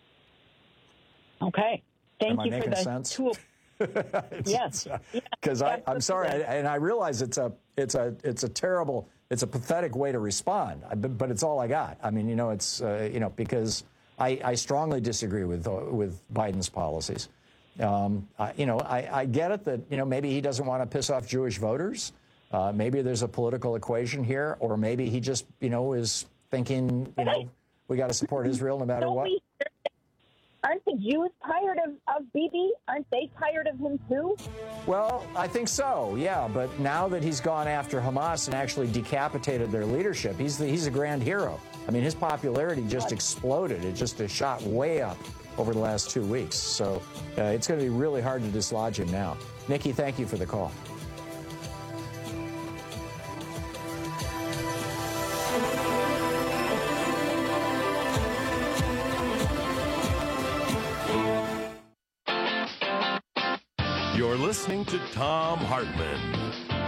Okay. Thank you for the sense? tool. Yes. Because I'm sorry, and I realize it's a terrible, it's a pathetic way to respond, but it's all I got. I mean, because I strongly disagree with Biden's policies. I get it that, maybe he doesn't want to piss off Jewish voters. Maybe there's a political equation here, or maybe he just, is thinking, we got to support Israel no matter what. Aren't the Jews tired of Bibi? Aren't they tired of him too? Well, I think so, yeah. But now that he's gone after Hamas and actually decapitated their leadership, he's a grand hero. I mean, his popularity just exploded. It just shot way up over the last 2 weeks. So it's going to be really hard to dislodge him now. Nikki, thank you for the call. You're listening to Thom Hartmann.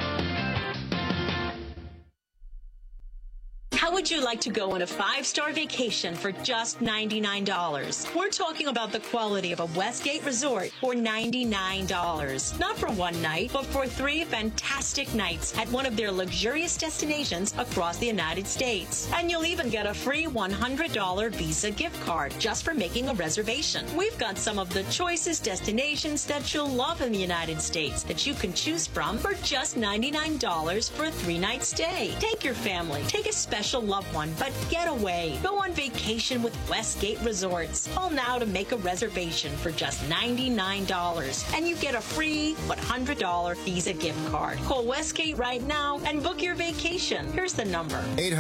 How would you like to go on a 5-star vacation for just $99? We're talking about the quality of a Westgate resort for $99. Not for one night, but for 3 fantastic nights at one of their luxurious destinations across the United States. And you'll even get a free $100 Visa gift card just for making a reservation. We've got some of the choicest destinations that you'll love in the United States that you can choose from for just $99 for a 3-night stay. Take your family, take a special loved one, but get away. Go on vacation with Westgate Resorts. Call now to make a reservation for just $99, and you get a free $100 Visa gift card. Call Westgate right now and book your vacation. Here's the number: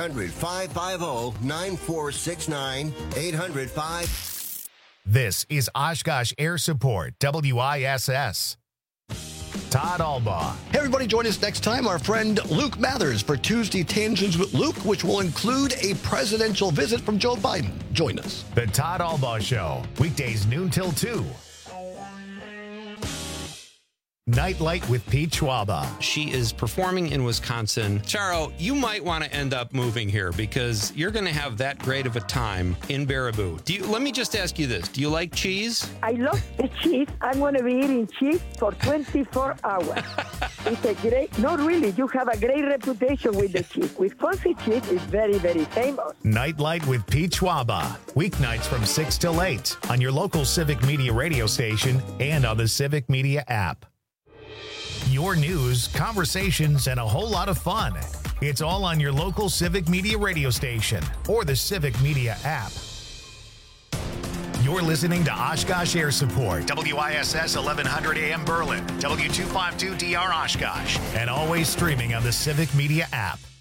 800-550-9469. 800-5. This is Oshkosh Air Support, WISS. Todd Albaugh. Hey, everybody, join us next time. Our friend Luke Mathers for Tuesday Tangents with Luke, which will include a presidential visit from Joe Biden. Join us. The Todd Albaugh Show, weekdays noon till 2. Nightlight with Pete Schwaba. She is performing in Wisconsin. Charo, you might want to end up moving here because you're going to have that great of a time in Baraboo. Let me just ask you this. Do you like cheese? I love the cheese. I'm going to be eating cheese for 24 hours. It's a great, not really, you have a great reputation with the cheese. Wisconsin cheese is very, very famous. Nightlight with Pete Schwaba. Weeknights from 6 till 8 on your local Civic Media radio station and on the Civic Media app. Your news, conversations, and a whole lot of fun. It's all on your local Civic Media radio station or the Civic Media app. You're listening to Oshkosh Air Support, WISS 1100 AM Berlin, W252DR Oshkosh, and always streaming on the Civic Media app.